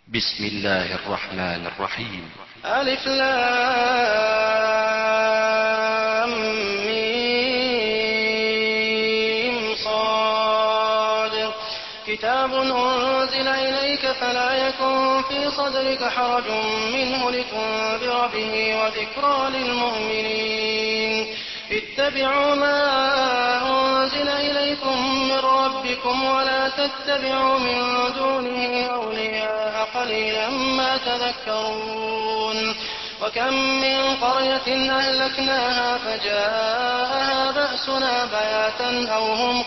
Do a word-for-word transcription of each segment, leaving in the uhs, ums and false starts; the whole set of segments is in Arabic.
بسم الله الرحمن الرحيم. ألف لام ميم صاد كتاب أنزل إليك فلا يكن في صدرك حرج منه لتنذر به وذكرى للمؤمنين. اتبعوا ما أنزل إليكم من ربكم ولا تتبعوا من دونه أولياء قليلا ما تذكرون. وكم من قرية أهلكناها فجاءها بأسنا بياتا أو هم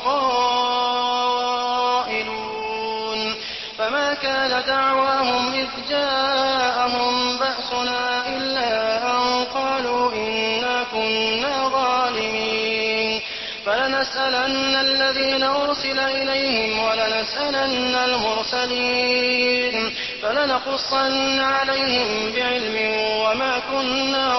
قائلون فما كان دعواهم إذ جاءهم بأسنا إلا أن قالوا إنا كنا ظالمين. فلنسألن الذين أرسل إليهم ولنسألن المرسلين فلنقصن عليهم بعلم وما كنا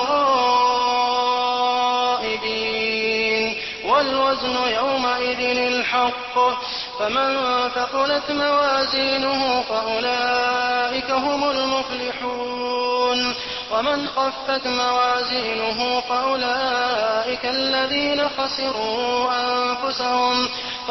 غائبين. والوزن يومئذ الحق فمن ثقلت موازينه فأولئك هم المفلحون ومن خفت موازينه فأولئك الذين خسروا أنفسهم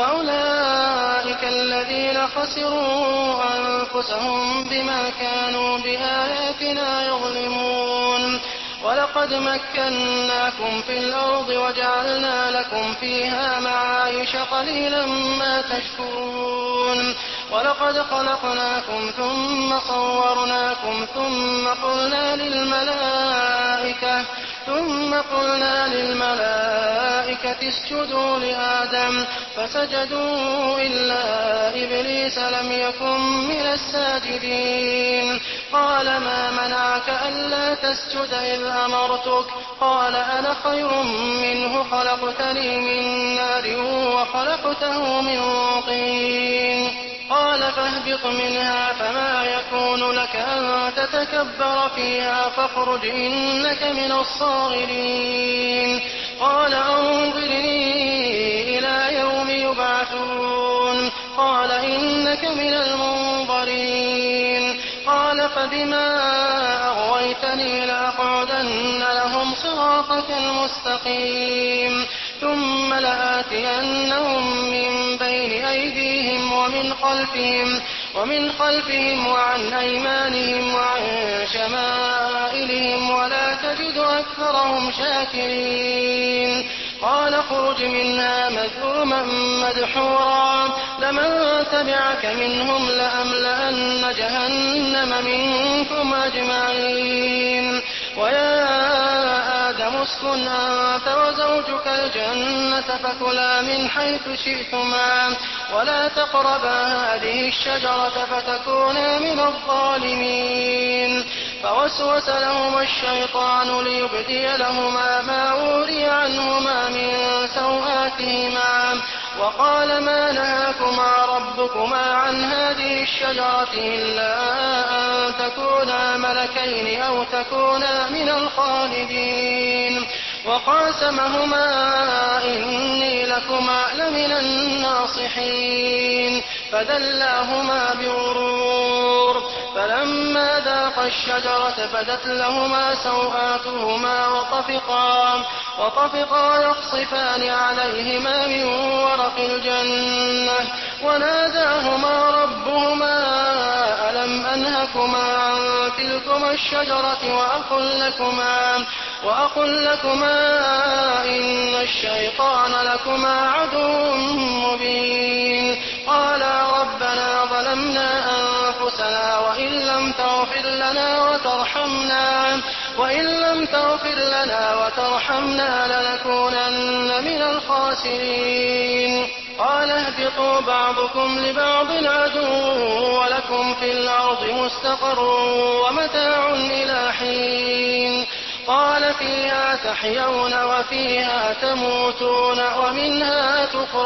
فأولئك الذين خسروا أنفسهم بما كانوا بآياتنا يظلمون. ولقد مكناكم في الأرض وجعلنا لكم فيها معايش قليلا ما تشكرون. ولقد خلقناكم ثم صورناكم ثم قلنا للملائكة ثم قلنا للملائكة اسجدوا لآدم فسجدوا إلا إبليس لم يكن من الساجدين. قال ما منعك ألا تسجد إذ أمرتك؟ قال أنا خير منه خلقتني من نار وخلقته من طين. قال فاهبط منها فما يكون لك أن تتكبر فيها فاخرج إنك من الصاغرين. قال أنظرني إلى يوم يبعثون. قال إنك من المنظرين. قال فبما أغويتني لأقعدن لهم صراطك المستقيم ثم لآتينهم من بين أيديهم ومن خلفهم ومن خلفهم وعن أيمانهم وعن شمائلهم ولا تجد أكثرهم شاكرين. قال اخرج منها مذءوما مدحورا لمن تبعك منهم لأملأن جهنم منكم أجمعين. ويا آدم اسكن أنت وزوجك الجنة فكلا من حيث شئتما ولا تقربا هذه الشجرة فتكونا من الظالمين. فوسوس لهما الشيطان ليبدي لهما ما وري عنهما من سوآتهما وقال ما نهاكما ربكما عن هذه الشجرة إلا أن تكونا ملكين أو تكونا من الخالدين. وقاسمهما إني لكما لمن الناصحين فدلاهما بغرور فلما ذاقا الشجرة بدت لهما سوآتهما وطفقا, وطفقا يخصفان عليهما من ورق الجنة وناداهما ربهما ألم أنهكما عن تلكما الشجرة وأقل لكما, وأقل لكما إن الشيطان لكما عدو مبين. قالا ربنا ظلمنا أنفسنا وإن لم تغفر لنا وترحمنا وإن لم تغفر لنا وترحمنا لنكونن من الخاسرين. قال اهبطوا بعضكم لبعض عدو ولكم في الأرض مستقر ومتاع إلى حين. قال فيها تحيون وفيها تموتون ومنها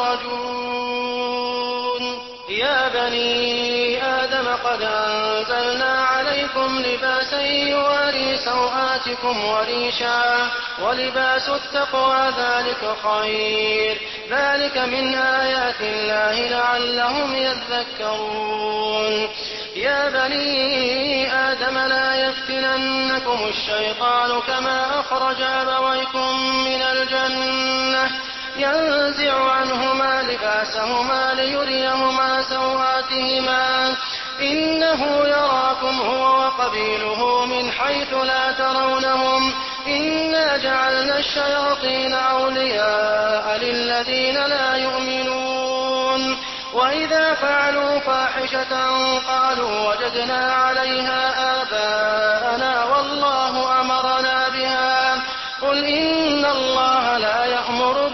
تخرجون. يا بني آدم قد أنزلنا عليكم لباسا يواري سوآتكم وريشا ولباس التقوى ذلك خير ذلك من آيات الله لعلهم يذكرون. يا بني آدم لا يفتننكم الشيطان كما أخرج أبويكم من الجنة ينزع عنهما لباسهما ليريهما سوآتهما إنه يراكم هو وقبيله من حيث لا ترونهم إنا جعلنا الشياطين أولياء للذين لا يؤمنون وإذا فعلوا فاحشة قالوا وجدنا عليها آباءنا والله أمرنا بها قل إن الله لا يأمر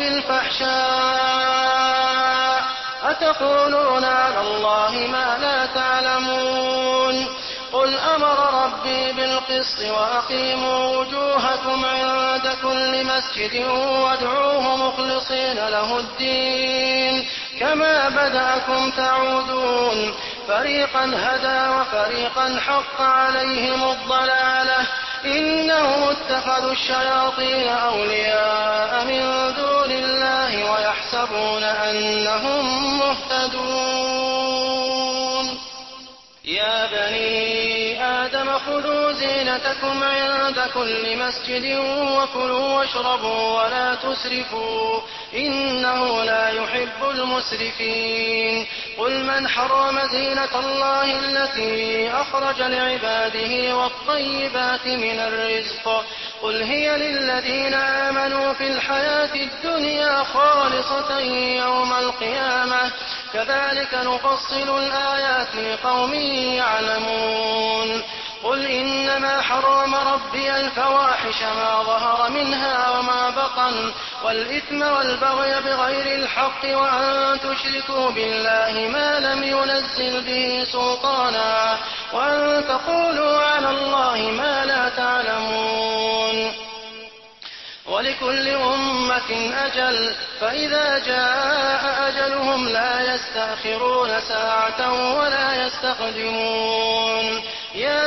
بالفحشاء أتقولون على الله ما لا تعلمون قل أمر ربي بالقسط وأقيموا وجوهكم عند كل مسجد وادعوه مخلصين له الدين كما بدأكم تعودون فريقا هدى وفريقا حق عليهم الضلالة إنهم اتخذوا الشياطين أولياء من دون الله ويحسبون أنهم مهتدون يا بني آدم خذوا زينتكم عند كل مسجد وكلوا واشربوا ولا تسرفوا إنه لا يحب المسرفين قل من حرم زينة الله التي أخرج لعباده والطيبات من الرزق قل هي للذين آمنوا في الحياة الدنيا خالصة يوم القيامة كذلك نفصل الآيات لقوم يعلمون قل إنما حرم ربي الفواحش ما ظهر منها وما بطن والإثم والبغي بغير الحق وأن تشركوا بالله ما لم ينزل به سلطانا وأن تقولوا على الله ما لا تعلمون ولكل أمة أجل فإذا جاء أجلهم لا يستأخرون ساعة ولا يستقدمون يا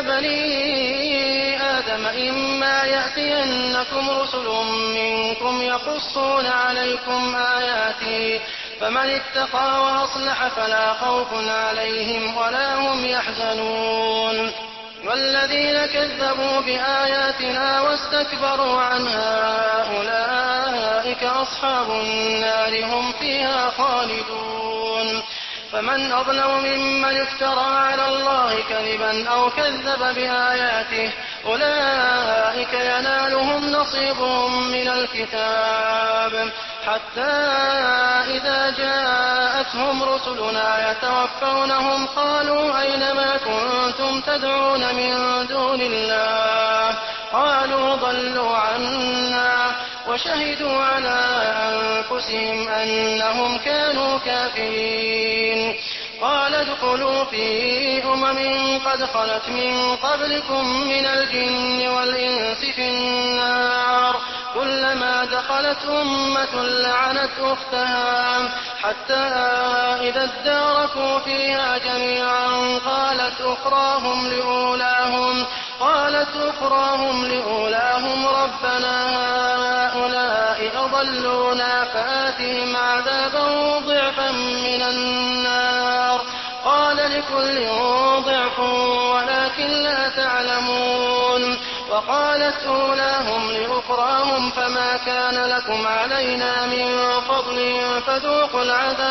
بني آدم إما يأتينكم رسل منكم يقصون عليكم آياتي فمن اتقى وأصلح فلا خوف عليهم ولا هم يحزنون والذين كذبوا بآياتنا واستكبروا عنها أولئك أصحاب النار هم فيها خالدون فمن أظلم ممن افترى على الله كذبا أو كذب بآياته أولئك ينالهم نصيبهم من الكتاب حتى إذا جاءتهم رسلنا يتوفونهم قالوا أين ما كنتم تدعون من دون الله قالوا ضلوا عنا وشهدوا على أنفسهم أنهم كانوا كافرين قال ادخلوا في أمم قد خلت من قبلكم من الجن والإنس في النار كلما دخلت أمة لعنت أختها حتى إذا اداركوا فيها جميعا قالت أخراهم لأولاهم قالت أخراهم لأولاهم ربنا هؤلاء أضلونا فآتهم عذابا ضعفا من النار قال لكل ضعف ولكن لا تعلمون وقالت أولاهم لأخراهم فما كان لكم علينا من فضل فذوقوا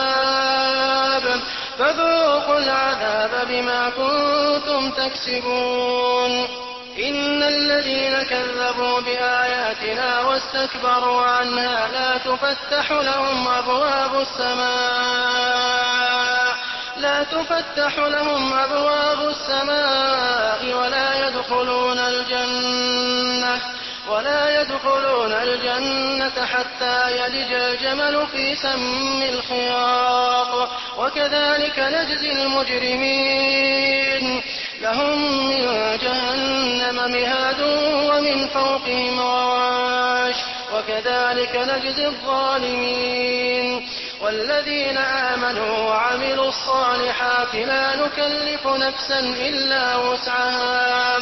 العذاب فذوقوا العذاب بما كنتم تكسبون إن الذين كذبوا بآياتنا واستكبروا عنها لا تفتح لهم أبواب السماء لا تفتح لهم أبواب السماء ولا يدخلون الجنة ولا يدخلون الجنة حتى يلج الجمل في سم الخياط وكذلك نجزي المجرمين لهم من جهنم مهاد ومن فوقهم غواش وكذلك نجزي الظالمين والذين آمنوا وعملوا الصالحات لا نكلف نفسا إلا وسعها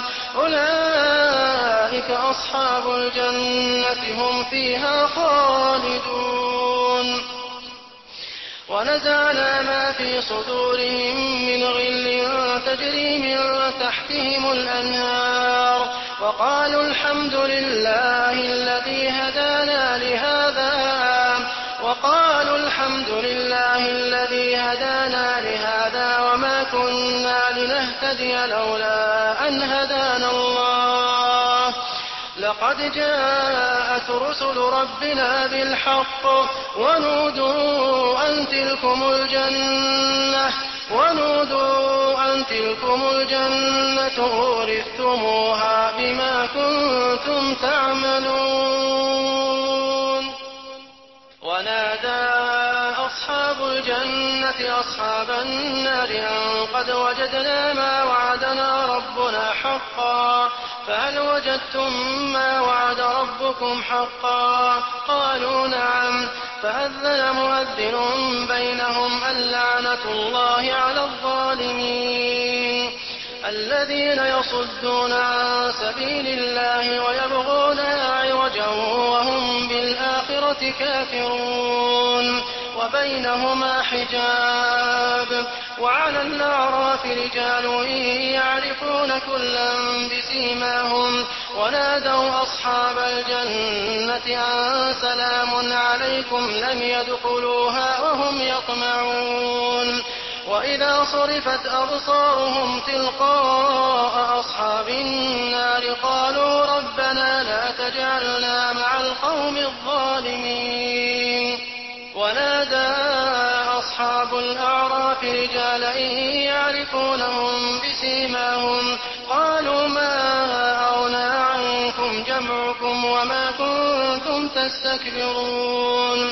أولئك أصحاب الجنة هم فيها خالدون ونزعنا ما في صدورهم من غل تجري من تحتهم الأنهار وقالوا الحمد لله الذي هدانا لهذا وقالوا الحمد لله الذي هدانا لهذا وما كنا لنهتدي لولا أن هدانا الله لقد جاءت رسل ربنا بالحق ونودوا أن تلكم الجنة ونودوا أن تلكم الجنة أورثتموها بما كنتم تعملون. ونادى أصحاب الجنة أصحاب النار أن قد وجدنا ما وعدنا ربنا حقا فهل وجدتم ما وعد ربكم حقا قالوا نعم فأذن مؤذن بينهم اللعنة الله على الظالمين الذين يصدون عن سبيل الله ويبغونها عوجا وهم بالآخرة كافرون وبينهما حجاب وعلى الأعراف رجال يعرفون كلا بسيماهم ونادوا أصحاب الجنة أن سلام عليكم لم يدخلوها وهم يطمعون وإذا صرفت أبصارهم تلقاء أصحاب النار قالوا ربنا لا تجعلنا مع القوم الظالمين. ونادى أصحاب الأعراف رجالا يعرفونهم بسيماهم قالوا ما أغنى عنكم جمعكم وما كنتم تستكبرون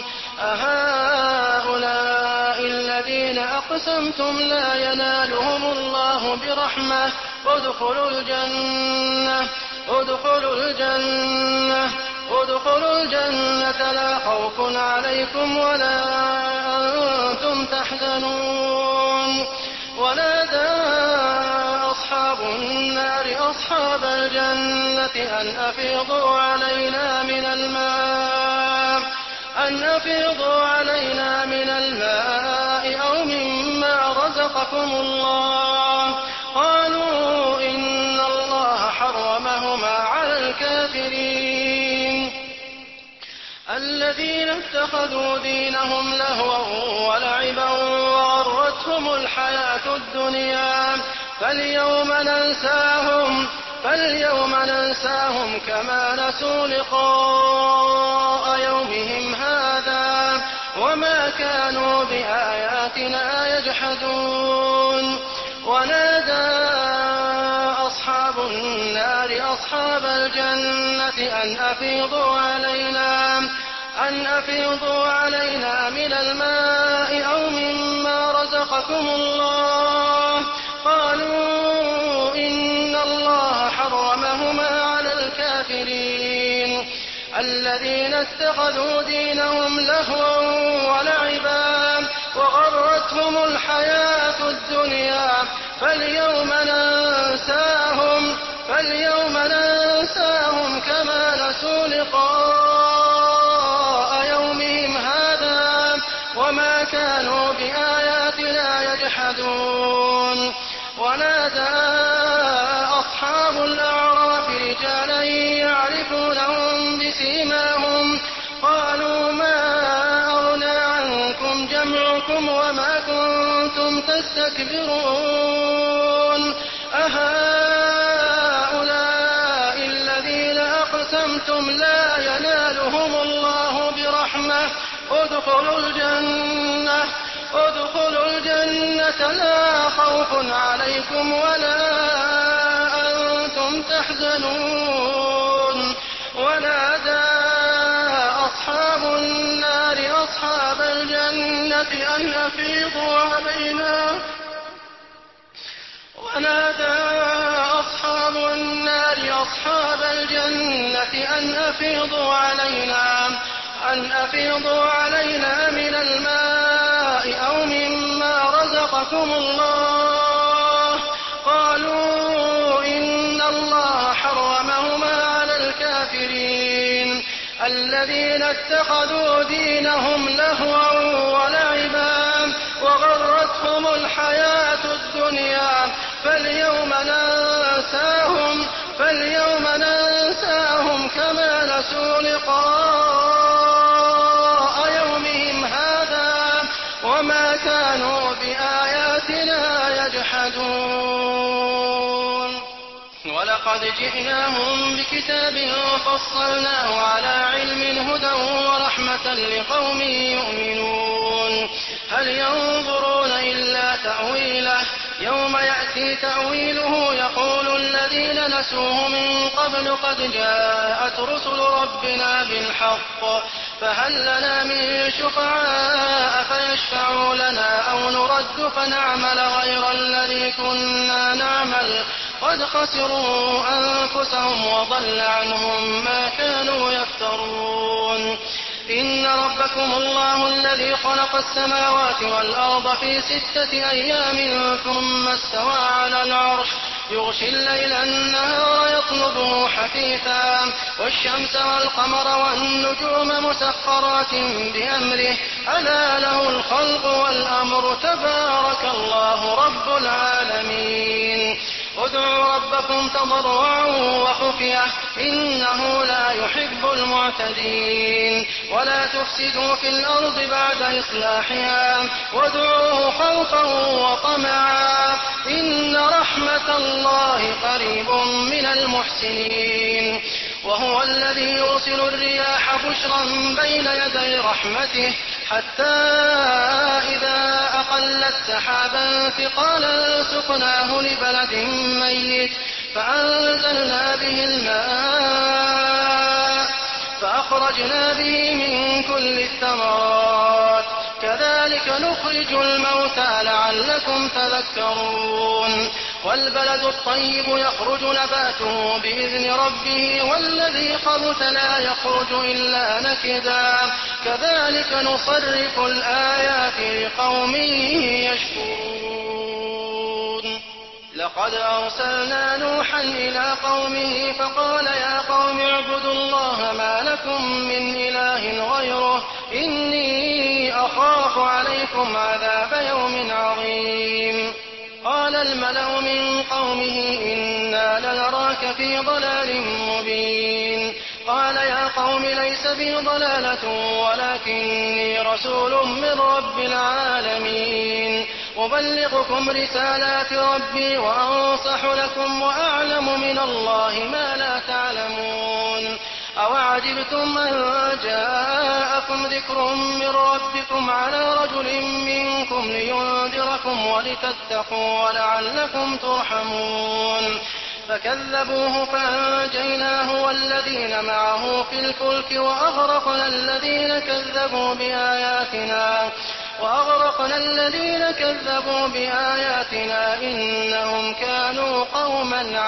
أهؤلاء الذين أقسمتم لا ينالهم الله برحمة ادخلوا الجنة ادخلوا الجنة ادخلوا الجنة لا خوف عليكم ولا أنتم تحزنون. ونادى أصحاب النار أصحاب الجنة أن أفيضوا علينا من الماء أن أفيضوا علينا من الماء أو مما رزقكم الله قالوا إن الله حرمهما على الكافرين الذين اتخذوا دينهم لهوا ولعبا وغرتهم الحياة الدنيا فاليوم ننساهم فاليوم ننساهم كما نسوا لقاء يومهم هذا وما كانوا بآياتنا يجحدون. ونادى أصحاب النار أصحاب الجنة أن أفيضوا علينا أن أفيضوا علينا من الماء أو مما رزقكم الله قالوا إن الله حرمهما على الكافرين الذين اتخذوا دينهم لهوا ولعبا وغرتهم الحياة الدنيا فاليوم ننساهم فاليوم ننساهم كما نسوا لقاء يومهم هذا وما كانوا بآياتنا يجحدون. ونادى أصحاب الأعراف رجالا يعرفونهم بسيماهم قالوا ما أغنى عنكم جمعكم وما كنتم تستكبرون أهؤلاء الذين أقسمتم لا ينالهم الله برحمة ادخلوا الجنة ادخلوا الجنة لا خوف عليكم ولا أنتم تحزنون. ونادى أصحاب النار أصحاب الجنة أن أفيضوا علينا ونادى أصحاب النار أصحاب الجنة أن أفيضوا علينا أن أفيضوا علينا من الماء أو مما رزقكم الله قالوا إن الله حرمهما على الكافرين الذين اتخذوا دينهم لهوا ولعبا غرتهم الحياة الدنيا فاليوم ننساهم, فاليوم ننساهم كما نسوا لقاء يومهم هذا وما كانوا بآياتنا يجحدون. ولقد جئناهم بكتاب فصلناه على علم هدى ورحمة لقوم يؤمنون. هل ينظرون إلا تأويله يوم يأتي تأويله يقول الذين نسوه من قبل قد جاءت رسل ربنا بالحق فهل لنا من شفعاء فيشفعوا لنا أو نرد فنعمل غير الذي كنا نعمل قد خسروا أنفسهم وضل عنهم ما كانوا يفترون. إن ربكم الله الذي خلق السماوات والأرض في ستة أيام ثم استوى على العرش يغشي الليل النهار يطلبه حثيثا والشمس والقمر والنجوم مسخرات بأمره ألا له الخلق والأمر تبارك الله رب العالمين. ادعوا ربكم تضرعا وخفية إنه لا يحب المعتدين. ولا تفسدوا في الأرض بعد إصلاحها وادعوه خوفا وطمعا إن رحمة الله قريب من المحسنين. وهو الذي يرسل الرياح بشرا بين يدي رحمته حتى إذا أقلت سحابا ثقالا سقناه لبلد ميت فأنزلنا به الماء فأخرجنا به من كل الثمرات كذلك نخرج الموتى لعلكم تذكرون. والبلد الطيب يخرج نباته بإذن ربه والذي خبث لا يخرج إلا نكدا كذلك نصرف الآيات لقوم يشكرون. لقد أرسلنا نوحا إلى قومه فقال يا قوم اعبدوا الله ما لكم من إله غيره إني أخاف عليكم عذاب يوم عظيم. قال الملأ من قومه إنا لنراك في ضلال مبين. قال يا قوم ليس بي ضلالة ولكني رسول من رب العالمين أبلغكم رسالات ربي وأنصح لكم وأعلم من الله ما لا تعلمون. أوعجبتم أن جاءكم ذكر من ربكم على رجل منكم لينذركم ولتتقوا ولعلكم ترحمون. فكذبوه فأنجيناه والذين معه في الفلك وأغرقنا الذين كذبوا بآياتنا وأغرقنا الذين كذبوا بآياتنا إنهم كانوا قوما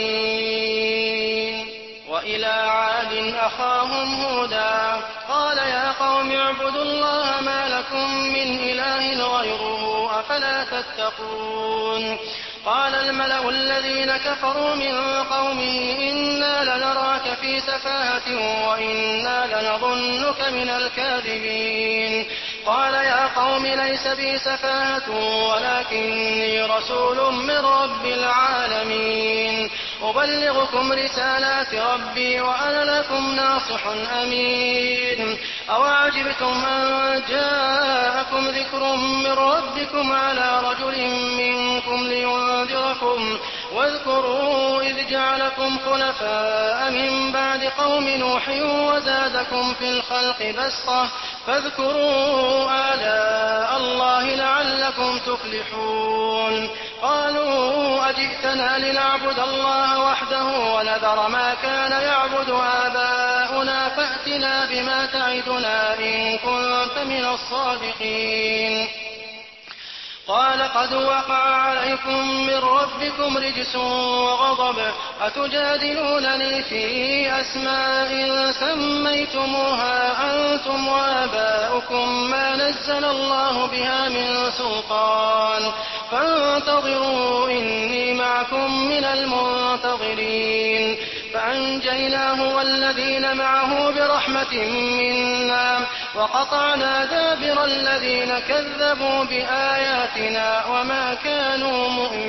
عمين. وإلى عاد أخاهم هودا قال يا قوم اعبدوا الله ما لكم من إله غيره أفلا تتقون. قال الملأ الذين كفروا من قومه إنا لنراك في سفاهة وإنا لنظنك من الكاذبين. قال يا قوم ليس بي سفاهة ولكني رسول من رب العالمين أبلغكم رسالات ربي وأنا لكم ناصح أمين. أوعجبتم أن جاءكم ذكر من ربكم على رجل منكم لينذركم واذكروا إذ جعلكم خلفاء من بعد قوم نوح وزادكم في الخلق بسطة فاذكروا آلاء الله لعلكم تفلحون. قالوا أجئتنا لنعبد الله وحده ونذر ما كان يعبد آباؤنا فأتنا بما تعدنا إن كنت من الصادقين. قال قد وقع عليكم من ربكم رجس وغضب أتجادلونني في أسماء سميتموها أنتم وآباؤكم ما نزل الله بها من سلطان فانتظروا إني معكم من المنتظرين. فأنجيناه والذين معه برحمة منا وقطعنا دابر الذين كذبوا بآياتنا وما كانوا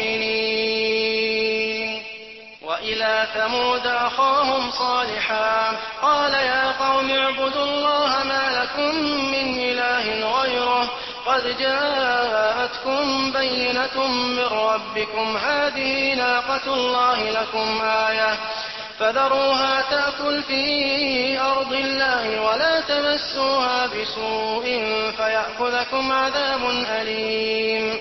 مؤمنين. وإلى ثمود أخاهم صالحا قال يا قوم اعبدوا الله ما لكم من إله غيره قد جاءتكم بينة من ربكم هذه ناقة الله لكم آية فذروها تأكل في أرض الله ولا تمسوها بسوء فيأخذكم عذاب أليم.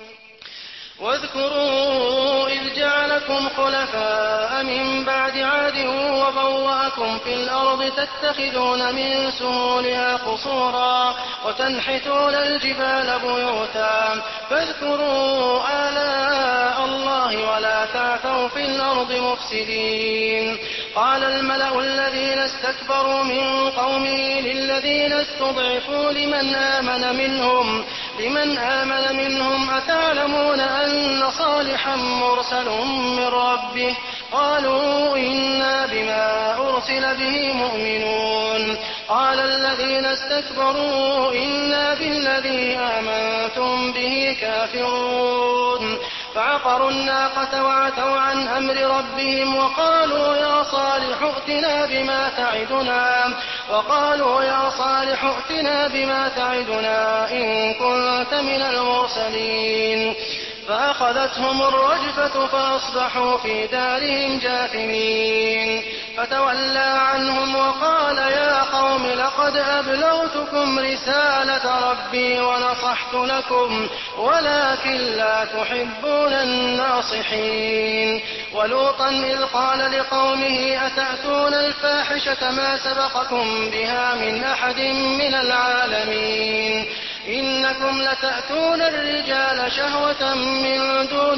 واذكروا إذ جعلكم خلفاء من بعد عاد وبوأكم في الأرض تتخذون من سهولها قصورا وتنحتون الجبال بيوتا فاذكروا آلاء الله ولا تعثوا في الأرض مفسدين. قال الملأ الذين استكبروا من قومه للذين استضعفوا لمن آمن منهم لمن آمن منهم أتعلمون أن صالحا مرسل من ربه قالوا إنا بما أرسل به مؤمنون. قال الذين استكبروا إنا بالذي آمنتم به كافرون. فعقروا الناقة وعتوا عن أمر ربهم وقالوا يا صالح ائتنا بما تعدنا وقالوا يا صالح ائتنا بما تعدنا إن كنت من المرسلين. فأخذتهم الرجفة فأصبحوا في دارهم جاثمين. فتولى عنهم وقال يا قوم لقد أبلغتكم رسالة ربي ونصحت لكم ولكن لا تحبون الناصحين. ولوطا إذ قال لقومه أتأتون الفاحشة ما سبقكم بها من أحد من العالمين إنكم لتأتون الرجال شهوة من دون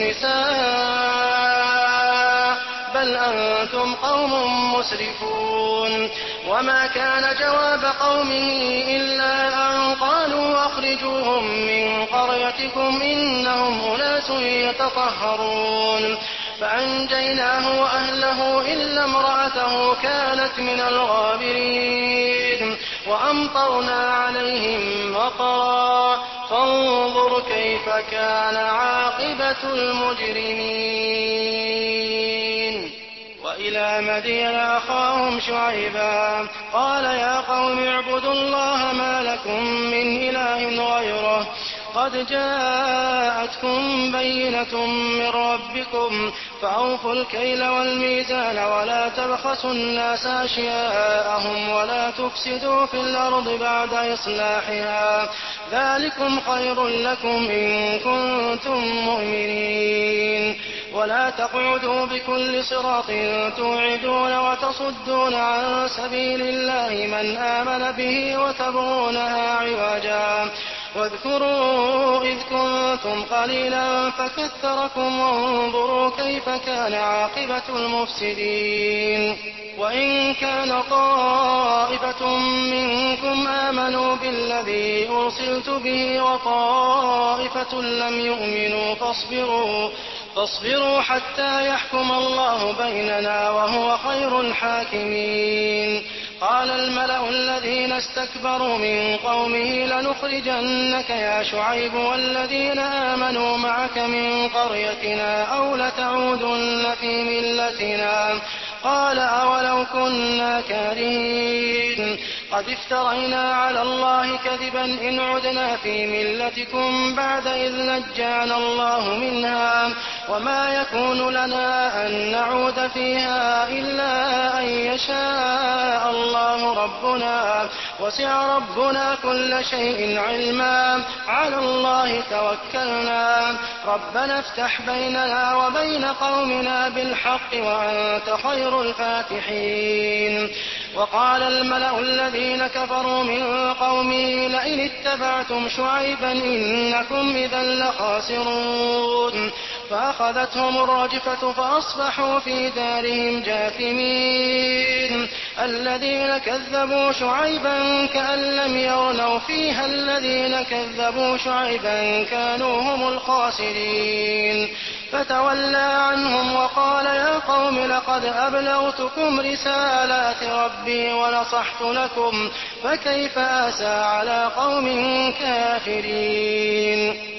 النساء بل أنتم قوم مسرفون. وما كان جواب قومه إلا أن قالوا أخرجوهم من قريتكم إنهم أناس يتطهرون. فأنجيناه وأهله إلا امرأته كانت من الغابرين. وأمطرنا عليهم مطرا فانظر كيف كان عاقبة المجرمين. وإلى مدين أخاهم شعيبا قال يا قوم اعبدوا الله ما لكم من إله غيره قد جاءتكم بينة من ربكم فأوفوا الكيل والميزان ولا تبخسوا الناس أشياءهم ولا تفسدوا في الأرض بعد إصلاحها ذلكم خير لكم إن كنتم مؤمنين. ولا تقعدوا بكل صراط توعدون وتصدون عن سبيل الله من آمن به وتبغونها عوجا واذكروا إذ كنتم قليلا فكثركم وانظروا كيف كان عاقبة المفسدين. وإن كان طائفة منكم آمنوا بالذي أرسلت به وطائفة لم يؤمنوا فاصبروا فاصبروا حتى يحكم الله بيننا وهو خير الحاكمين. قال الملأ الذين استكبروا من قومه لنخرجنك يا شعيب والذين آمنوا معك من قريتنا أو لتعودن في ملتنا قال أولو كنا كارهين قد افترينا على الله كذبا إن عدنا في ملتكم بعد إذ نجانا الله منها وما يكون لنا أن نعود فيها إلا أن يشاء الله ربنا وسع ربنا كل شيء علما على الله توكلنا ربنا افتح بيننا وبين قومنا بالحق وأنت خير الفاتحين. وقال الملأ الذين كفروا من قومه لئن اتبعتم شعيبا إنكم إذا لخاسرون. فأخذتهم الرجفة فأصبحوا في دارهم جاثمين. الذين كذبوا شعيبا كأن لم يغنوا فيها الذين كذبوا شعيبا كانوا هم الخاسرين. فتولى عنهم وقال يا قوم لقد أبلغتكم رسالات ربي ونصحت لكم فكيف آسى على قوم كافرين.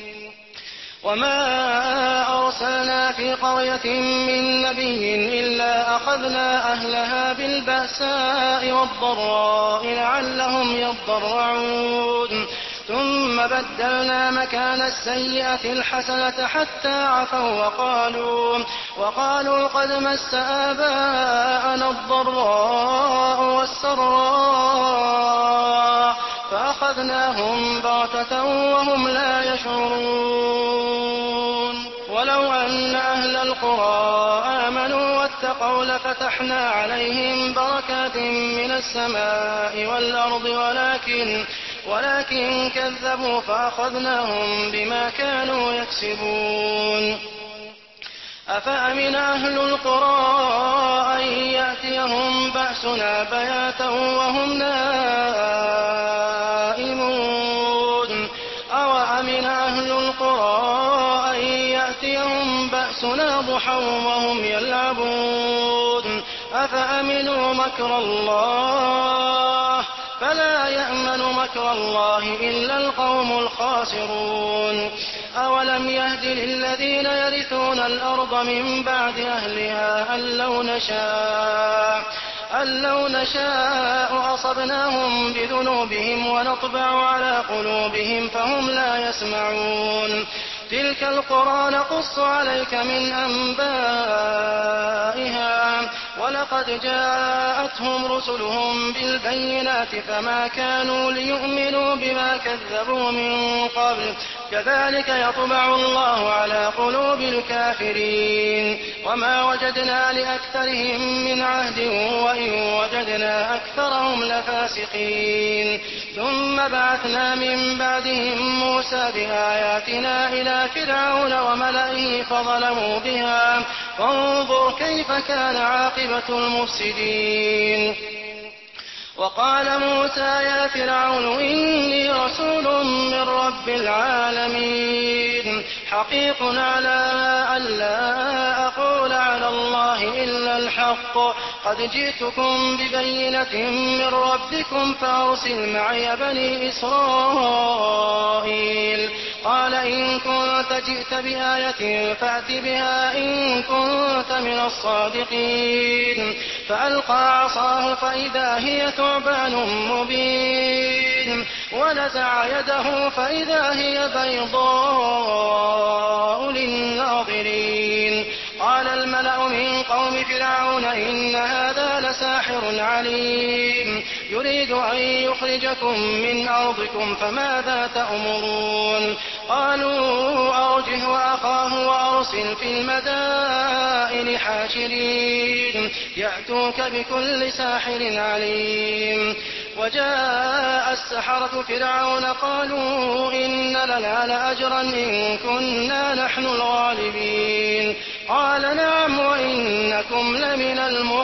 وما أرسلنا في قرية من نبي إلا أخذنا أهلها بالبأساء والضراء لعلهم يضرعون ثم بدلنا مكان السيئة الحسنة حتى عفوا وقالوا, وقالوا قد مس آباءنا الضراء والسراء فأخذناهم بغتة وهم لا يشعرون. ولو أن أهل القرى آمنوا واتقوا لفتحنا عليهم بركات من السماء والأرض ولكن, ولكن كذبوا فأخذناهم بما كانوا يكسبون. أفأمن أهل القرى أن يأتيهم بأسنا بياتا وهم نائمون أوأمن أهل القرى أن يأتيهم بأسنا ضحى وهم يلعبون أفأمنوا مكر الله فلا يأمن مكر الله إلا القوم الخاسرون. أولم يهد للذين يرثون الأرض من بعد أهلها أن لو نشاء, أن لو نشاء أصبناهم بذنوبهم ونطبع على قلوبهم فهم لا يسمعون. تلك القرى نقص عليك من أنبائها ولقد جاءتهم رسلهم بالبينات فما كانوا ليؤمنوا بما كذبوا من قبل كذلك يطبع الله على قلوب الكافرين. وما وجدنا لأكثرهم من عهد وإن وجدنا أكثرهم لفاسقين. ثم بعثنا من بعدهم موسى بآياتنا إلى فرعون وملئه فظلموا بها فانظر كيف كان عاقبة المفسدين. وقال موسى يا فرعون إني رسول من رب العالمين حقيق على أن لا أقول على الله إلا الحق قد جئتكم ببينة من ربكم فأرسل معي بني إسرائيل. قال إن كنت جئت بآية فأت بها إن كنت من الصادقين. فألقى عصاه فإذا هي ثعبان مبين ونزع يده فإذا هي بيضاء للناظرين. قال الملأ من قوم فرعون إن هذا لساحر عليم يريد أن يخرجكم من أرضكم فماذا تأمرون. قالوا أرجه وأخاه وأرسل في المدائن حاشرين يأتوك بكل ساحر عليم. وجاء السحرة فرعون قالوا إن لنا لأجرا إن كنا نحن الغالبين. قال نعم وإنكم لمن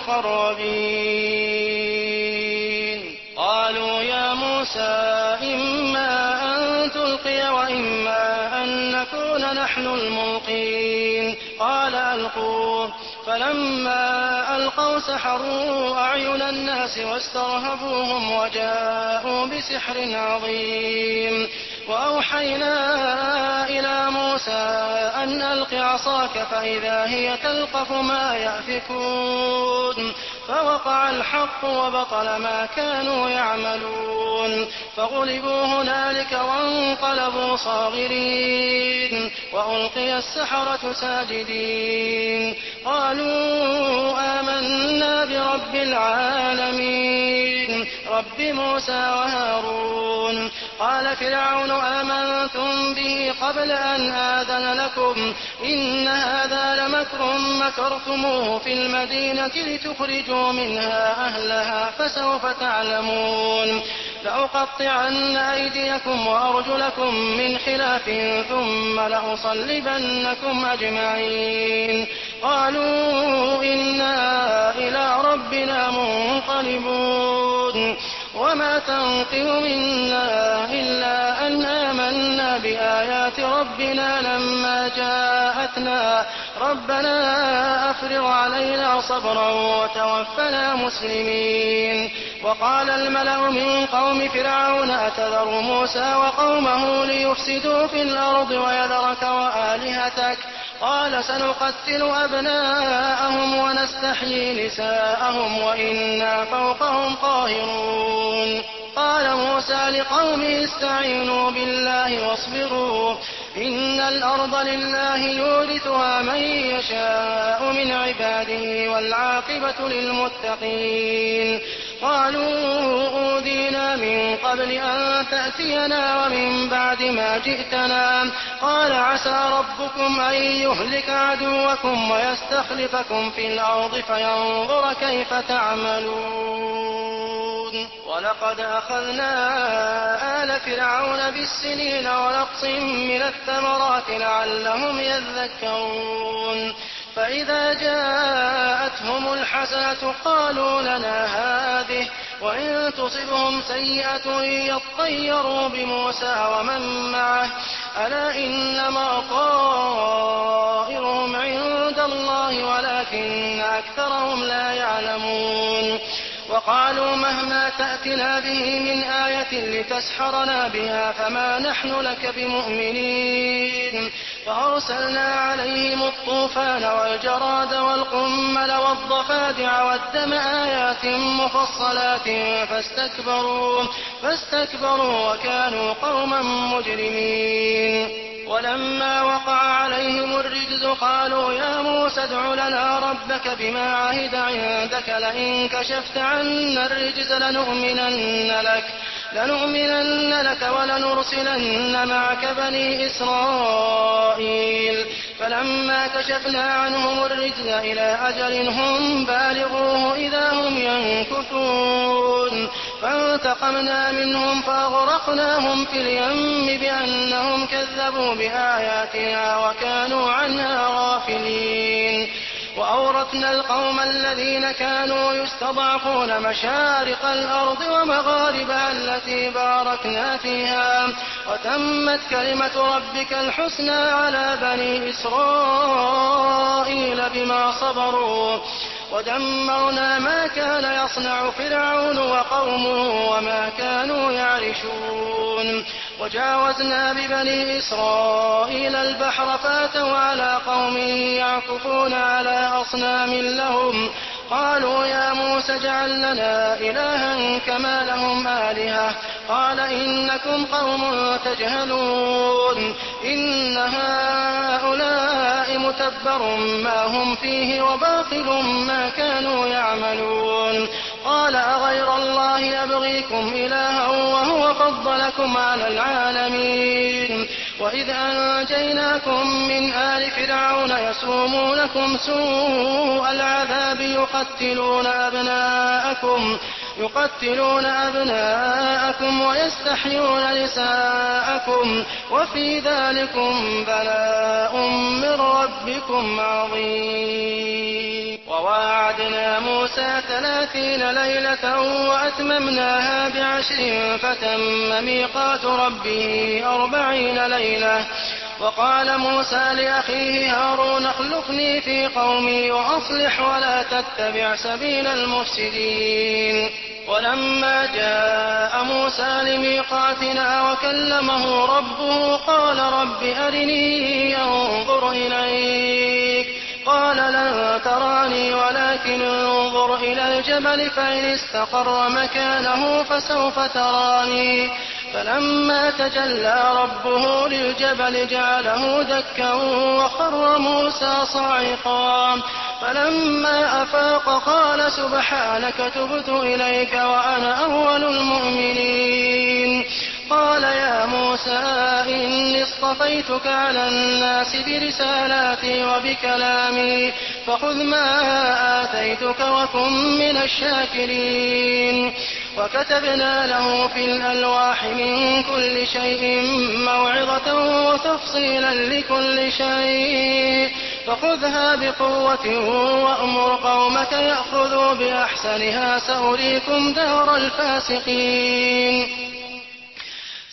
المقربين. قالوا يا موسى إما أن تلقي وإما أن نكون نحن الملقين. قال ألقوا. فلما ألقوا سحروا أعين الناس واسترهبوهم وجاءوا بسحر عظيم. وأوحينا إلى موسى أن ألق عصاك فإذا هي تلقف ما يأفكون. فوقع الحق وبطل ما كانوا يعملون. فغلبوا هنالك وانقلبوا صاغرين وألقي السحرة ساجدين. قالوا آمنا برب العالمين رب موسى وهارون. قال فرعون آمنتم به قبل أن آذن لكم إن هذا لمكر مكرتموه في المدينة لتخرجوا منها أهلها فسوف تعلمون. لأقطعن أيديكم وأرجلكم من خلاف ثم لأصلبنكم أجمعين. قالوا إنا إلى ربنا منقلبون. وما تنقم منا إلا أن آمنا بآيات ربنا لما جاءتنا ربنا أفرغ علينا صبرا وتوفنا مسلمين. وقال الملأ من قوم فرعون أتذر موسى وقومه ليفسدوا في الأرض ويذرك وآلهتك قال سنقتل أبناءهم ونستحيي نساءهم وإنا فوقهم قاهرون. قال موسى لقومه استعينوا بالله واصبروا إن الأرض لله يورثها من يشاء من عباده والعاقبة للمتقين. قالوا أوذينا من قبل أن تأتينا ومن بعد ما جئتنا قال عسى ربكم أن يهلك عدوكم ويستخلفكم في الأرض فينظر كيف تعملون. ولقد أخذنا آل فرعون بالسنين ونقص من الثمرات لعلهم يذكرون. فإذا جاءتهم الحسنة قالوا لنا هذه وإن تصبهم سيئة يطيروا بموسى ومن معه ألا إنما طائرهم عند الله ولكن أكثرهم لا يعلمون. وقالوا مهما تأتنا به من آية لتسحرنا بها فما نحن لك بمؤمنين. فأرسلنا عليهم الطوفان والجراد والقمل والضفادع والدم آيات مفصلات فاستكبروا, فاستكبروا وكانوا قوما مجرمين. ولما وقع عليهم الرجز قالوا يا موسى ادع لنا ربك بما عهد عندك لئن كشفت عنا الرجز لنؤمنن لك, لنؤمنن لك ولنرسلن معك بني إسرائيل. فلما كشفنا عنهم الرجز إلى أجل هم بالغوه إذا هم ينكثون فانتقمنا منهم فأغرقناهم في اليم بأنهم كذبوا بآياتنا وكانوا عنها غافلين. وأورثنا القوم الذين كانوا يستضعفون مشارق الأرض ومغاربها التي باركنا فيها وتمت كلمة ربك الحسنى على بني إسرائيل بما صبروا ودمرنا ما كان يصنع فرعون وقومه وما كانوا يعرشون. وجاوزنا ببني إسرائيل البحر فاتوا على قوم يعكفون على أصنام لهم قالوا يا موسى اجعل لنا إلها كما لهم آلهة قال إنكم قوم تجهلون إن هؤلاء متبر ما هم فيه وباطل ما كانوا يعملون. قال أغير الله أبغيكم إلها وهو فضلكم على العالمين وإذ أنجيناكم من آل فرعون يسومونكم سوء العذاب يقتلون أبناءكم يقتلون أبناءكم ويستحيون نساءكم وفي ذلكم بلاء من ربكم عظيم. وواعدنا موسى ثلاثين ليلة وأتممناها بعشر فتم ميقات ربه أربعين ليلة. وقال موسى لأخيه هارون اخلفني في قومي وأصلح ولا تتبع سبيل المفسدين. ولما جاء موسى لميقاتنا وكلمه ربه قال رب أرني أنظر إليك قال لن تراني ولكن انظر إلى الجبل فإن استقر مكانه فسوف تراني. فلما تجلى ربه للجبل جعله دكا وخر موسى صاعقا فلما أفاق قال سبحانك تبت إليك وأنا أول المؤمنين. قال يا موسى إني اصطفيتك على الناس برسالاتي وبكلامي فخذ ما آتيتك وكن من الشاكرين. وكتبنا له في الألواح من كل شيء موعظة وتفصيلا لكل شيء فخذها بقوة وأمر قومك يأخذوا بأحسنها سأريكم دار الفاسقين.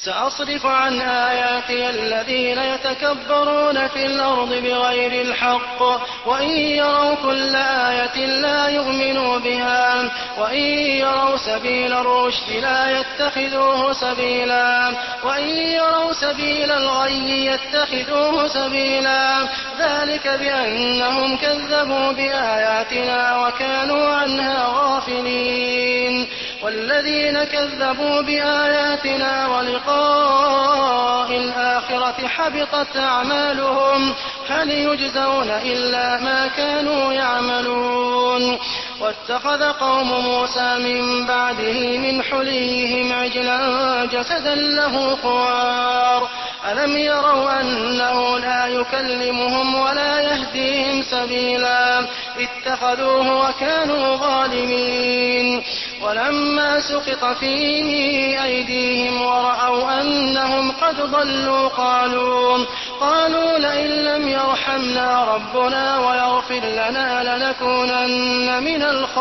سأصرف عن آياتي الذين يتكبرون في الأرض بغير الحق وإن يروا كل آية لا يؤمنوا بها وإن يروا سبيل الرشد لا يتخذوه سبيلا وإن يروا سبيل الغي يتخذوه سبيلا ذلك بأنهم كذبوا بآياتنا وكانوا عنها غافلين والذين كذبوا بآياتنا ولقاء الآخرة حبطت أعمالهم هل يجزون إلا ما كانوا يعملون واتخذ قوم موسى من بعده من حليهم عجلا جسدا له خوار ألم يروا أنه لا يكلمهم ولا يهديهم سبيلا اتخذوه وكانوا ظالمين ولما سقط في أيديهم ورأوا أنهم قد ضلوا قالوا قالوا لئن لم يرحمنا ربنا ويغفر لنا لنكونن من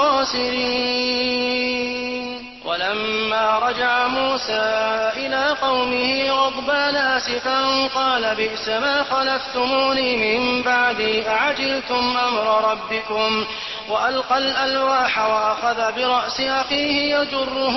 الخاسرين ولما رجع موسى إلى قومه غضبان آسفا قال بئس ما خلفتموني من بعدي أعجلتم أمر ربكم وألقى الألواح وأخذ برأس أخيه يجره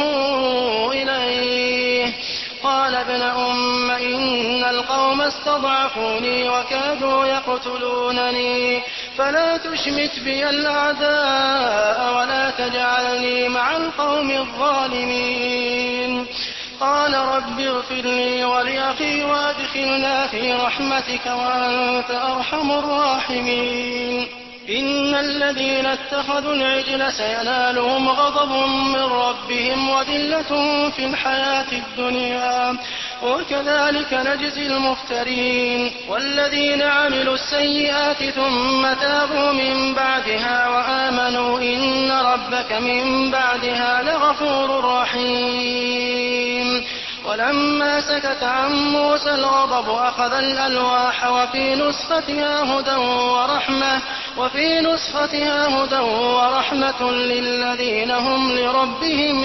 إليه قال ابن أم إن القوم استضعفوني وكادوا يقتلونني فلا تشمت بي الأعداء ولا تجعلني مع القوم الظالمين قال رب اغفر لي ولأخي وأدخلنا في رحمتك وأنت أرحم الراحمين إن الذين اتخذوا العجل سينالهم غضب من ربهم وذلة في الحياة الدنيا وكذلك نجزي المفترين والذين عملوا السيئات ثم تابوا من بعدها وآمنوا إن ربك من بعدها لغفور رحيم ولما سكت عن موسى الغضب أخذ الألواح وفي نسختها هدى ورحمة وفي نسختها هدى ورحمة للذين هم لربهم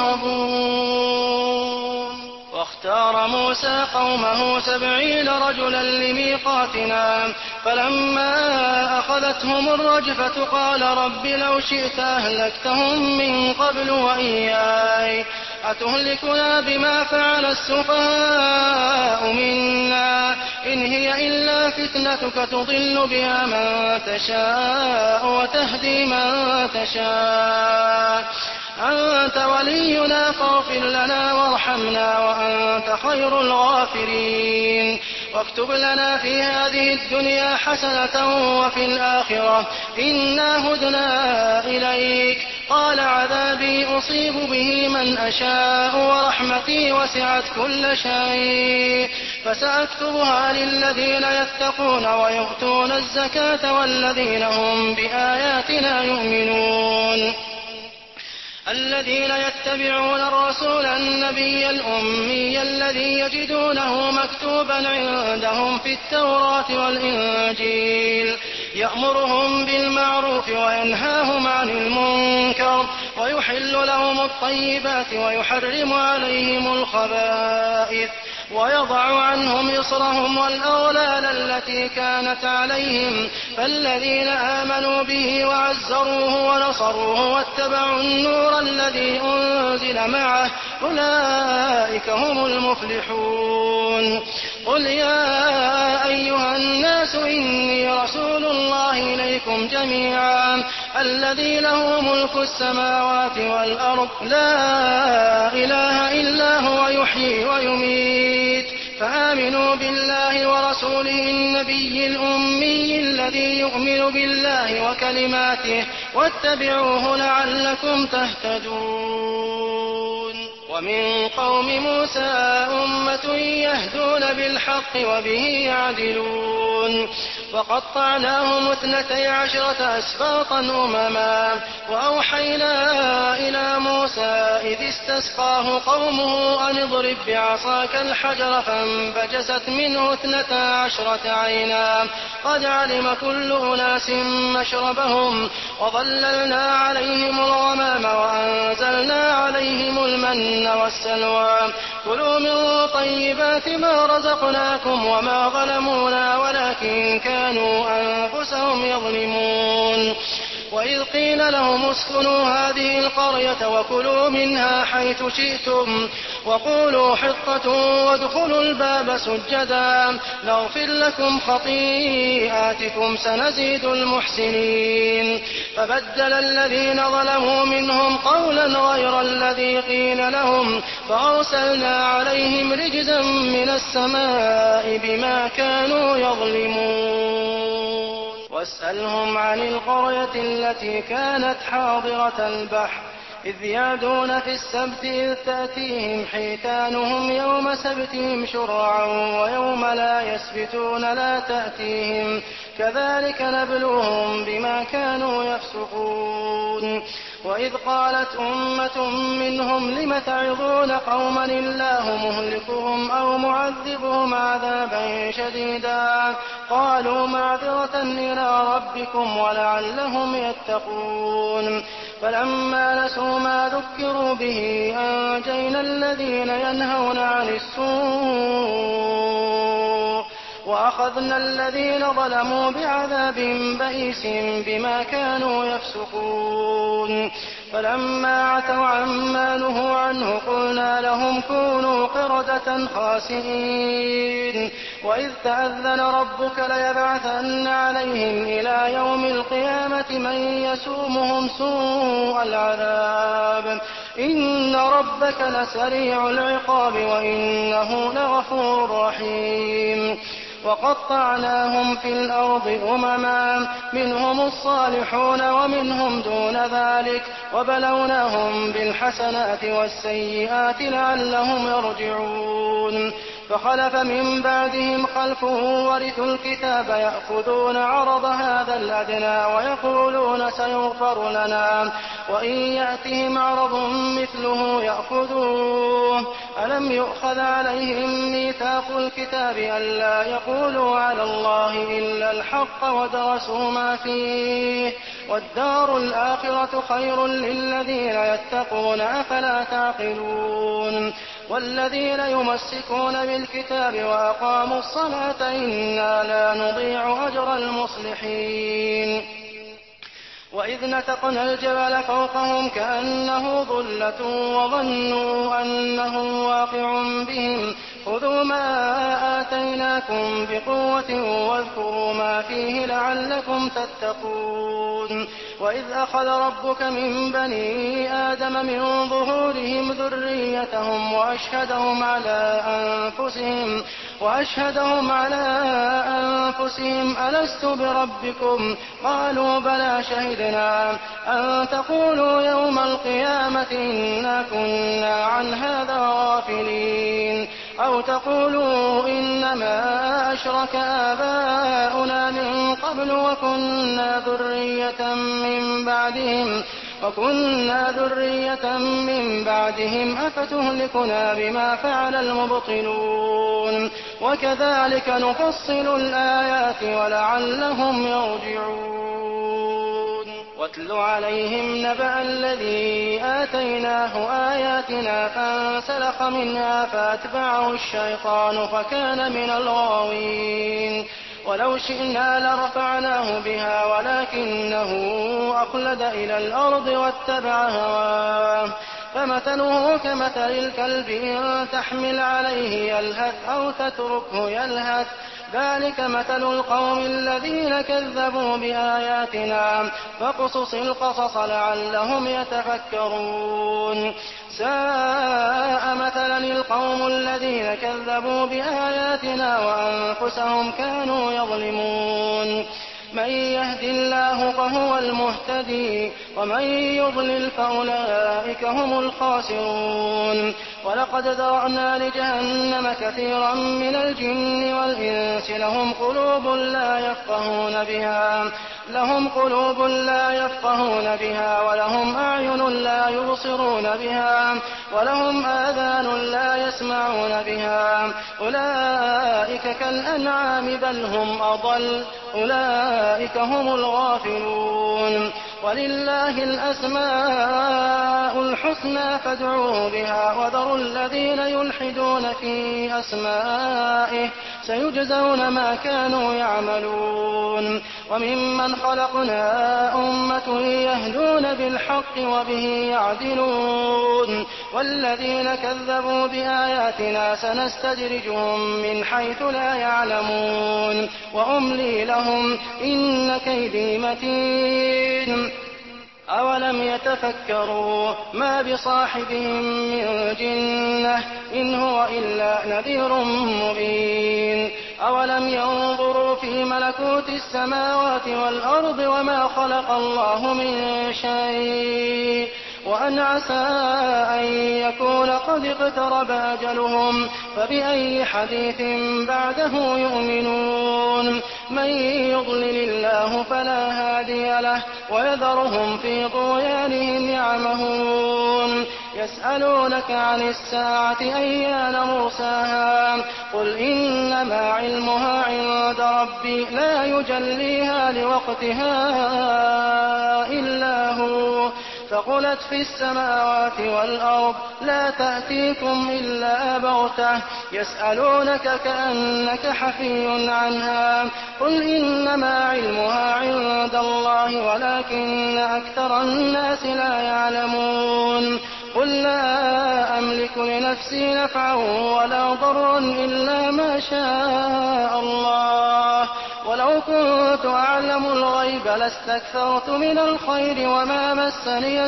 يرهبون واختار موسى قومه سبعين رجلا لميقاتنا فلما أخذتهم الرجفة قال رب لو شئت أهلكتهم من قبل وإياي أتهلكنا بما فعل السفهاء منا إن هي إلا فتنتك تضل بها من تشاء وتهدي من تشاء أنت ولينا فاغفر لنا وارحمنا وأنت خير الغافرين واكتب لنا في هذه الدنيا حسنة وفي الآخرة إنا هدنا إليك قال عذابي أصيب به من أشاء ورحمتي وسعت كل شيء فسأكتبها للذين يتقون ويؤتون الزكاة والذين هم بآياتنا يؤمنون الذين يتبعون الرسول النبي الأمي الذي يجدونه مكتوبا عندهم في التوراة والإنجيل يأمرهم بالمعروف وينهاهم عن المنكر ويحل لهم الطيبات ويحرم عليهم الخبائث ويضع عنهم إصرهم والأغلال التي كانت عليهم فالذين آمنوا به وعزروه ونصروه واتبعوا النور الذي أنزل معه أولئك هم المفلحون قل يا أيها الناس إني رسول الله إليكم جميعا الذي له ملك السماوات والأرض لا إله إلا هو يحيي ويميت فآمنوا بالله ورسوله النبي الأمي الذي يؤمن بالله وكلماته واتبعوه لعلكم تهتدون ومن قوم موسى أمة يهدون بالحق وبه يعدلون وقطعناهم اثنتي عشرة أسباطا أمما وأوحينا إلى موسى إذ استسقاه قومه أن اضرب بعصاك الحجر فانبجست منه اثنتا عشرة عينا قد علم كل أناس مشربهم وظللنا عليهم الغمام وأنزلنا عليهم المن المن والسلوى كلوا من طيبات ما رزقناكم وما ظلمونا ولكن كانوا أنفسهم يظلمون وإذ قيل لهم اسكنوا هذه القرية وكلوا منها حيث شئتم وقولوا حطة وادخلوا الباب سجدا نغفر لكم خطيئاتكم سنزيد المحسنين فبدل الذين ظلموا منهم قولا غير الذي قيل لهم فأرسلنا عليهم رجزا من السماء بما كانوا يظلمون واسألهم عن القرية التي كانت حاضرة البحر إذ يعدون في السبت إذ تأتيهم حيتانهم يوم سبتهم شرعا ويوم لا يسبتون لا تأتيهم كذلك نبلوهم بما كانوا يفسقون وإذ قالت أمة منهم لم تعظون قوما الله مهلكهم أو معذبهم عذابا شديدا قالوا معذرة إلى ربكم ولعلهم يتقون فلما نسوا ما ذكروا به أنجينا الذين ينهون عن السوء وأخذنا الذين ظلموا بعذاب بئيس بما كانوا يفسقون فلما عتوا عما نهوا عنه قلنا لهم كونوا قردة خاسئين وإذ تأذن ربك ليبعثن عليهم إلى يوم القيامة من يسومهم سوء العذاب إن ربك لسريع العقاب وإنه لغفور رحيم وقطعناهم في الأرض أمما منهم الصالحون ومنهم دون ذلك وبلوناهم بالحسنات والسيئات لعلهم يرجعون فخلف من بعدهم خلف ورثوا الكتاب يأخذون عرض هذا الأدنى ويقولون سيغفر لنا وإن يأتهم عرض مثله يأخذوه ألم يؤخذ عليهم ميثاق الكتاب ألا يقولوا على الله إلا الحق ودرسوا ما فيه والدار الآخرة خير للذين يتقون أفلا تعقلون والذين يمسكون بالكتاب وأقاموا الصلاة إنا لا نضيع أجر المصلحين وإذ نتقنا الجبل فوقهم كأنه ظلة وظنوا أنه واقع بهم خذوا ما آتيناكم بقوة واذكروا ما فيه لعلكم تتقون وإذ أخذ ربك من بني آدم من ظهورهم ذريتهم وأشهدهم على أنفسهم وأشهدهم على أنفسهم ألست بربكم قالوا بلى شهدنا أن تقولوا يوم القيامة إنا كنا عن هذا غافلين أو تقولوا إنما أشرك آباؤنا من قبل وكنا ذرية من بعدهم وكنا ذرية من بعدهم أفتهلكنا بما فعل المبطلون وكذلك نفصل الآيات ولعلهم يرجعون واتل عليهم نبأ الذي آتيناه آياتنا فانسلخ منها فأتبعه الشيطان فكان من الغاوين ولو شئنا لرفعناه بها ولكنه أخلد إلى الأرض واتبع هواه فمثله كمثل الكلب إن تحمل عليه يلهث أو تتركه يلهث ذلك مثل القوم الذين كذبوا بآياتنا فاقصص القصص لعلهم يتفكرون ساء مثلا القوم الذين كذبوا بآياتنا وأنفسهم كانوا يظلمون من يهد الله فهو المهتدي ومن يضلل فأولئك هم الخاسرون ولقد ذرأنا لجهنم كثيرا من الجن والإنس لهم قلوب لا يفقهون بها لهم قلوب لا يفقهون بها ولهم أعين لا يبصرون بها ولهم آذان لا يسمعون بها أولئك كالأنعام بل هم أضل أولئك هم الغافلون ولله الأسماء الحسنى فادعوه بها وذروا الذين يلحدون في أسمائه سيجزون ما كانوا يعملون. وممن خلقنا أمة يهدون بالحق وبه يعدلون والذين كذبوا بآياتنا سنستدرجهم من حيث لا يعلمون وأملي لهم إن كيدي متين. أولم يتفكروا ما بصاحبهم من جنة إن هو إلا نذير مبين. أولم ينظروا في ملكوت السماوات والأرض وما خلق الله من شيء وأن عسى أن يكون قد اقترب أجلهم فبأي حديث بعده يؤمنون. من يضلل الله فلا هادي له ويذرهم في طغيانهم يعمهون. يسألونك عن الساعة أيان مرساها قل إنما علمها عند ربي لا يجليها لوقتها إلا هو ثقلت في السماوات والأرض لا تأتيكم إلا بغتة يسألونك كأنك حفي عنها قل إنما علمها عند الله ولكن أكثر الناس لا يعلمون. قل لا أملك لنفسي نفعا ولا ضرا إلا ما شاء الله ولو كنت أعلم الغيب لاستكثرت من الخير وما مسني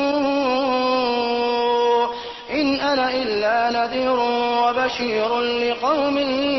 السوء إن أنا إلا نذير وبشير لقوم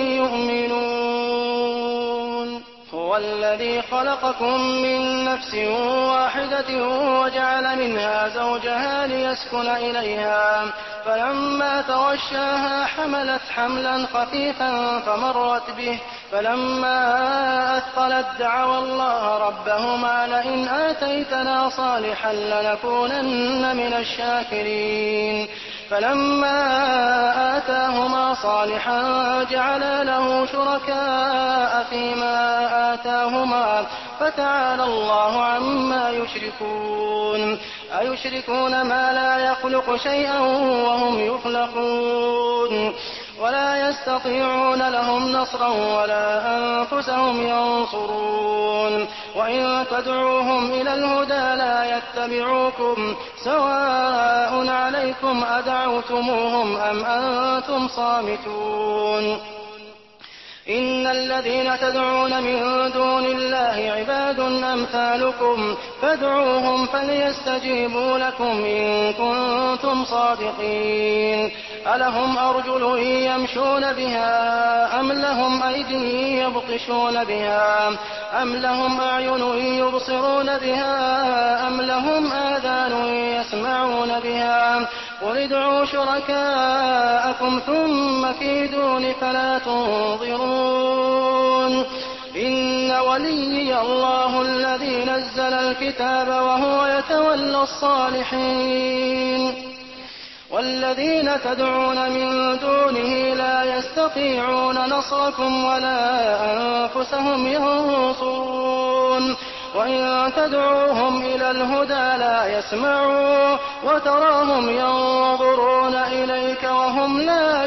يؤمنون. هو الذي خلقكم من نفس واحدة وجعل منها زوجها ليسكن إليها فلما تغشاها حملت حملا خفيفا فمرت به فلما أثقلت دعوا الله ربهما لئن آتيتنا صالحا لنكونن من الشاكرين. فلما آتاهما صالحا جعلا له شركاء فيما آتاهما فتعالى الله عما يشركون. أيشركون ما لا يخلق شيئا وهم يخلقون ولا يستطيعون لهم نصرا ولا أنفسهم ينصرون. وإن تدعوهم إلى الهدى لا يتبعوكم سواء عليكم أدعوتموهم أم أنتم صامتون. إن الذين تدعون من دون الله عباد أمثالكم فادعوهم فليستجيبوا لكم إن كنتم صادقين. ألهم أرجل يمشون بها أم لهم أيدي يبطشون بها أم لهم أعين يبصرون بها أم لهم آذان يسمعون بها قل ادعوا شركاءكم ثم كيدون فلا تنظرون. إن وليي الله الذي نزل الكتاب وهو يتولى الصالحين. والذين تدعون من دونه لا يستطيعون نصركم ولا أنفسهم ينصرون. وإن تدعوهم إلى الهدى لا يسمعوا وتراهم ينظرون إليك وهم لا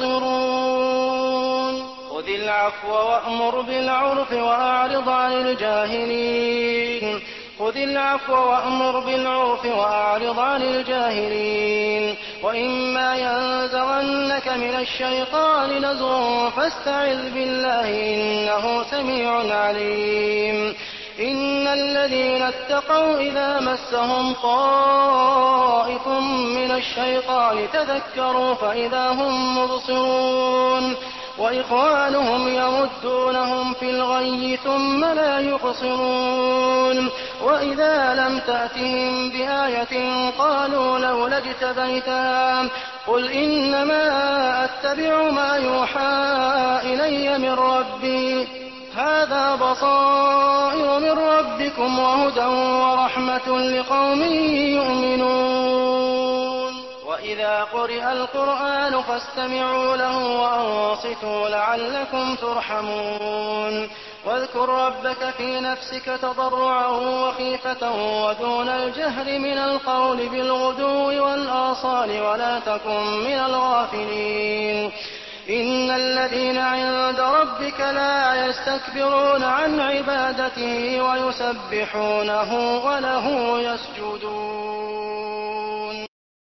يبصرون. خذ العفو وأمر بالعرف وأعرض عن الجاهلين. خذ العفو وأمر بالعرف وأعرض عن الجاهلين. وإما ينزغنك من الشيطان نزغ فاستعذ بالله إنه سميع عليم. إن الذين اتقوا إذا مسهم طائف من الشيطان تذكروا فإذا هم مبصرون. وإخوانهم يمدونهم في الغي ثم لا يقصرون. وإذا لم تأتهم بآية قالوا لولا اجتبيتها قل إنما أتبع ما يوحى إلي من ربي هذا بصائر من ربكم وهدى ورحمة لقوم يؤمنون. وإذا قرئ القرآن فاستمعوا له وأنصتوا لعلكم ترحمون واذكر ربك في نفسك تضرعا وخيفة ودون الجهر من القول بالغدو والآصال ولا تكن من الغافلين إن الذين عند ربك لا يستكبرون عن عبادته ويسبحونه وله يسجدون